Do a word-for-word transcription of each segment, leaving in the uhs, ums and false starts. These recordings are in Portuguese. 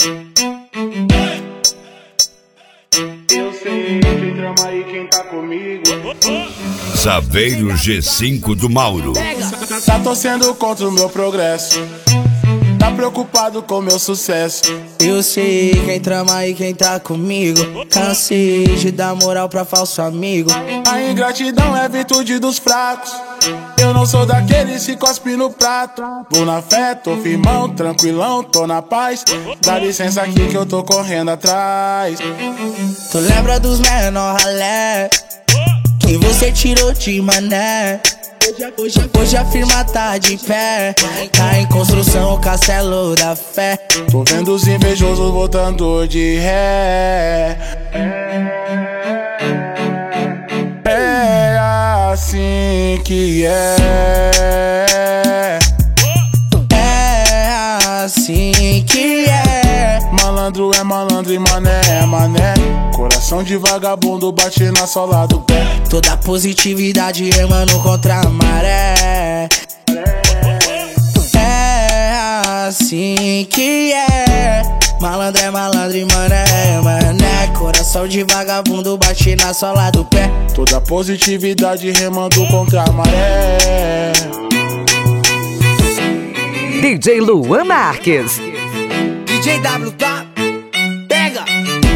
Eu sei quem trama e quem tá comigo. Saveiro G cinco do Mauro. Tá torcendo contra o meu progresso, tá preocupado com meu sucesso. Eu sei quem trama e quem tá comigo. Cansei de dar moral pra falso amigo. A ingratidão é virtude dos fracos. Eu não sou daqueles que cospe no prato. Vou na fé, tô firmão, tranquilão, tô na paz. Dá licença aqui que eu tô correndo atrás. Tu lembra dos menor ralé que você tirou de mané? Hoje, hoje a firma tá de pé, tá em construção o castelo da fé. Tô vendo os invejosos voltando de ré. É assim que é. É assim que é. Malandro é malandro e mané é mané. Coração de vagabundo bate na sola do pé. Toda positividade remando contra a maré. É assim que é. Malandro é malandro e mané é mané. Coração de vagabundo bate na sola do pé. Toda positividade remando contra a maré. D J Luan Marques. D J W tá? Pega!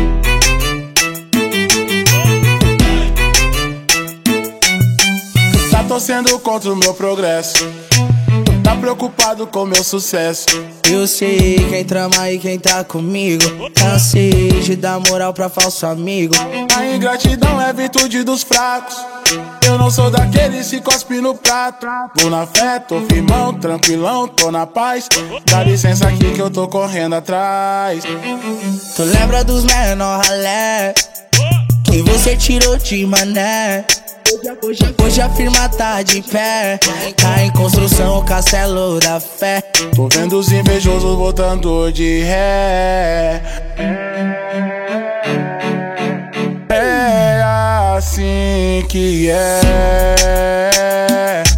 Tá torcendo contra o meu progresso, tá preocupado com meu sucesso. Eu sei quem trama e quem tá comigo. Cansei de dar moral pra falso amigo. A ingratidão é virtude dos fracos. Eu não sou daqueles que cospe no prato. Vou na fé, tô firmão, tranquilão, tô na paz. Dá licença aqui que eu tô correndo atrás. Tu lembra dos menor ralé que você tirou de mané? Hoje, hoje a firma tá de pé, tá em construção o castelo da fé. Tô vendo os invejosos voltando de ré. É assim que é.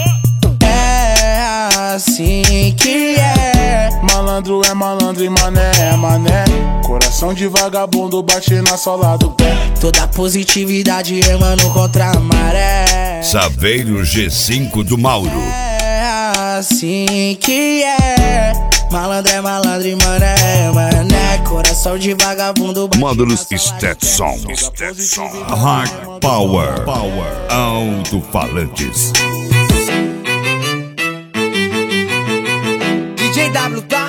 É assim que é. Malandro é malandro e mané é mané. Coração de vagabundo bate na sola do pé. Toda positividade remando contra a maré. Saveiro G cinco do Mauro. É assim que é. Malandro é malandro e mané é mané. Coração de vagabundo bate Módulos na sola do pé. Stetson. Stetson. Hard Power. Power. Alto-falantes. D J W tá?